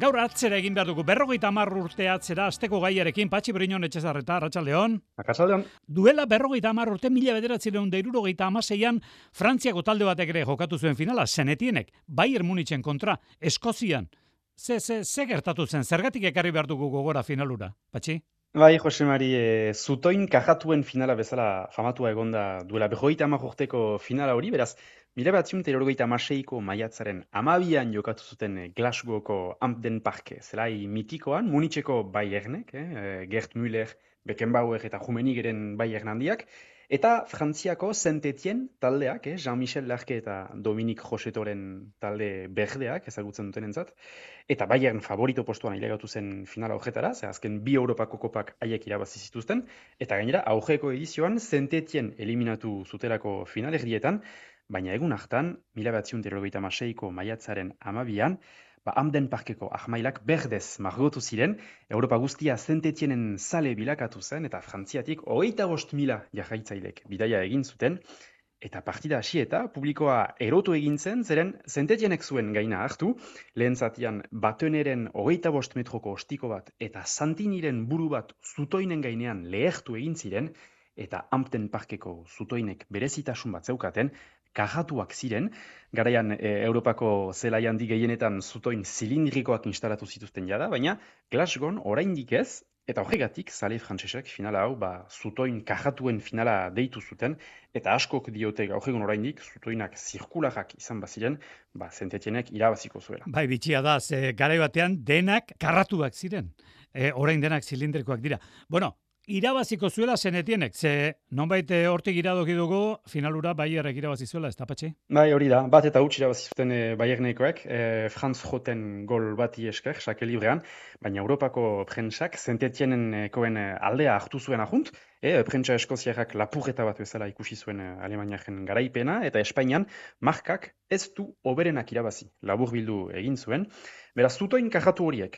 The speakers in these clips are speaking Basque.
Gaur atzera egin behar dugu, 50 urte atzera, asteko gaiarekin, Patxi Briñon Etxezarreta, arratsaldeon. Arratsaldeon. Duela 50 urte, 1976an, Frantziako talde batek ere jokatu zuen finala, Senetienek, Bayern Munichen kontra, Eskozian. Ze gertatu zen, zergatik ekarri behar dugu gogora finalura, Patxi? Bai, Jose Mari, zutoin kajatuen finala bezala famatua egonda duela 50 urteko finala hori, beraz, 1976ko maiatzaren 12an jokatu zuten Glasgowko Hampden Parke, zelai mitikoan, Municheko Bayernek, Gerd Müller, Beckenbauer eta Rummenigeren Bayern handiak, eta Frantziako Saint-Étienne taldeak, Jean-Michel Larquet eta Dominique Rochettoren talde berdeak ezagutzen dutenentzat, eta Bayern favorito postuan ailegatu zen finala horretara, ze azken bi Europako kopak haiek irabazi zituzten, eta gainera aurreko edizioan Saint-Étienne eliminatu zutelako finalerdietan, baina egun hartan, 1976ko maiatzaren 12an, Hampden Parkeko ahmailak berdez margotu ziren, Europa guztia Saint-Étienneen zale bilakatu zen, eta Frantziatik 25.000 jarraitzailek bidaia egin zuten, eta partida hasieta publikoa erotu egin zen, zeren Saint-Étiennek zuen gaina hartu, lehen zatian Bateneren 25 metroko ostiko bat eta Santiniren buru bat zutoinen gainean lehertu egin ziren, eta Hampden Parkeko zutoinek berezitasun bat zeukaten, kajatuak ziren, garaian Europako zelai handi gehienetan zutoin zilindrikoak instalatu zituzten jada, baina Glasgown oraindik ez, eta horregatik zale frantsesek finala hau zutoin kajatuen finala deitu zuten, eta askok diote gaur egun oraindik zutoinak zirkularrak izan baziren, Saint-Étiennek irabaziko zuela. Bai, bitxia da, garai batean denak karratuak ziren. Orain denak zilindrikoak dira. Bueno, irabaziko zuela Senetienek, ze nonbait hortik iradoki dugu, finalura Bayerrek irabazi zuela, ez da, Patxi? Bai, hori da, bat eta huts irabazi zuten Bayernekoek, Franz Joten gol bati esker, sake librean, baina Europako prentsak Saint-Étiennekoen aldea hartu zuen ahunt, prentsa eskoziarrak lapurreta bat bezala ikusi zuen Alemaniaren garaipena, eta Espainian markak ez du hoberenak irabazi, laburbildu egin zuen. Beraz, zutoin kajatu horiek,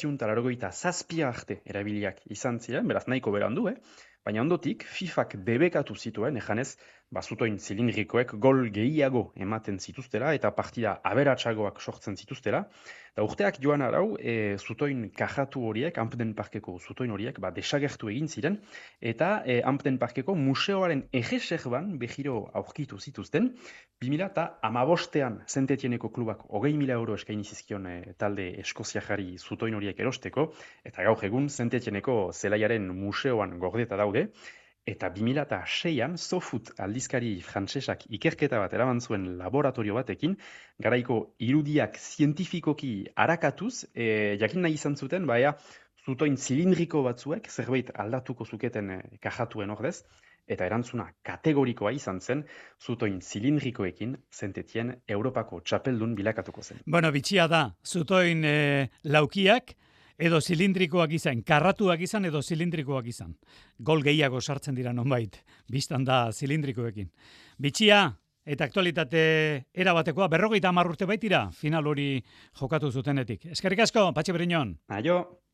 1987 arte erabiliak izan ziren, beraz nahiko berandu, baina ondotik FIFAk debekatu zituen, ejanez, zutoin zilindrikoek gol gehiago ematen zituztela eta partida aberatsagoak sortzen zituztela. Eta urteak joan arau, zutoin kajatu horiek, Hampden Parkeko zutoin horiek, desagertu egin ziren, eta Hampden Parkeko museoaren egeserban behiro aurkitu zituzten. 2015an Saint-Étienneko klubak 20.000 euro eskaini zizkion talde eskoziarrari zutoin horiek erosteko, eta gaur egun Saint-Étienneko zelaiaren museoan gordeta daude, eta 2006an SoFoot aldizkari frantsesak ikerketa bat eraman zuen laboratorio batekin, garaiko irudiak zientifikoki arakatuz, jakin nahi izan zuten, zutoin zilindriko batzuek zerbait aldatuko zuketen kajatuen ordez, eta erantzuna kategorikoa izan zen, zutoin zilindrikoekin Saint-Étienne Europako txapeldun bilakatuko zen. Bueno, bitxia da, zutoin laukiak, edo zilindrikoak izan, karratuak izan edo zilindrikoak izan. Gol gehiago sartzen dira nonbait, biztan da zilindrikoekin. Bitxia eta aktualitate erabatekoa, 50 urte baitira final hori jokatu zutenetik. Eskerrik asko, Patxi Briñon. Aio!